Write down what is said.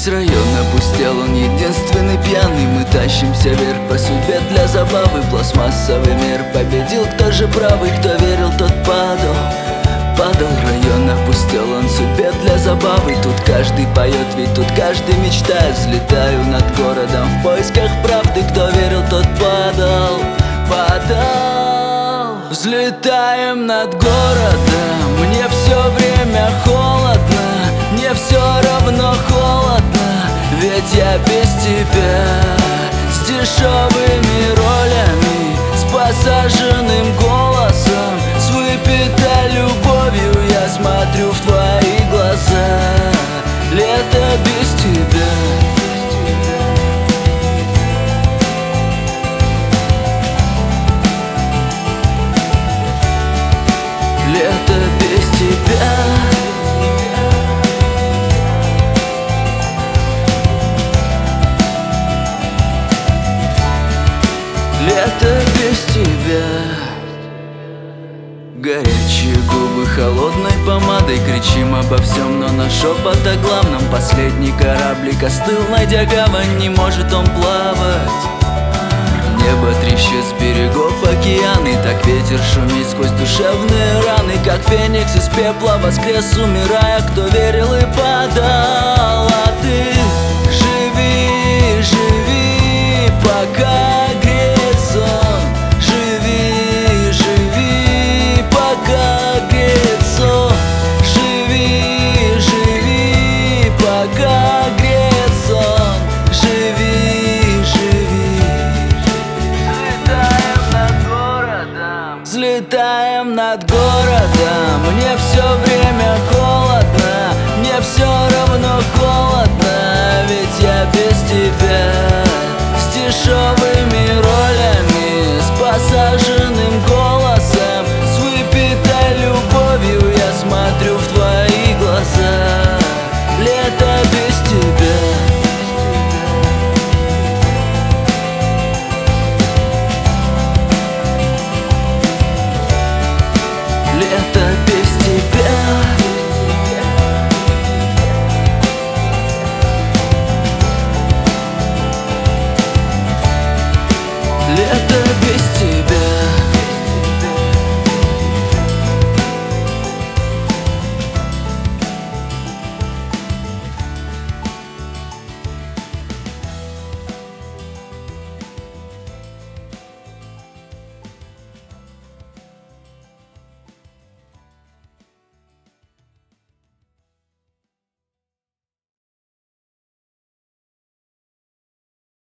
Весь район опустел, он единственный пьяный. Мы тащимся вверх по судьбе для забавы. Пластмассовый мир победил, кто же правый? Кто верил, тот падал. Падал, район опустел, он судьбе для забавы. Тут каждый поет, ведь тут каждый мечтает. Взлетаю над городом в поисках правды. Кто верил, тот падал, падал. Взлетаем над городом, мне все время холодно. Мне все равно холодно, ведь я без тебя. С дешевыми ролями, с посаженным голосом, с выпитой любовью я смотрю в твои глаза. Лето без тебя. Лето без тебя. Лето без тебя. Горячие губы холодной помадой. Кричим обо всем, но наш шепот о главном. Последний кораблик остыл, найдя гавань. Не может он плавать. Небо трещит с берегов океаны. Так ветер шумит сквозь душевные раны. Как феникс из пепла воскрес, умирая. Кто верил и падал. А ты живи, живи, пока греет сон. Живи, живи, пока греет сон. Живи, живи, пока греет сон. Живи, живи. Взлетаем над городом, мне все время холодно. Мне все равно холодно, ведь я без тебя. С дешевыми ролями, с посаженным голосом, с выпитой любовью я смотрю в твои глаза. Лето без тебя. Лето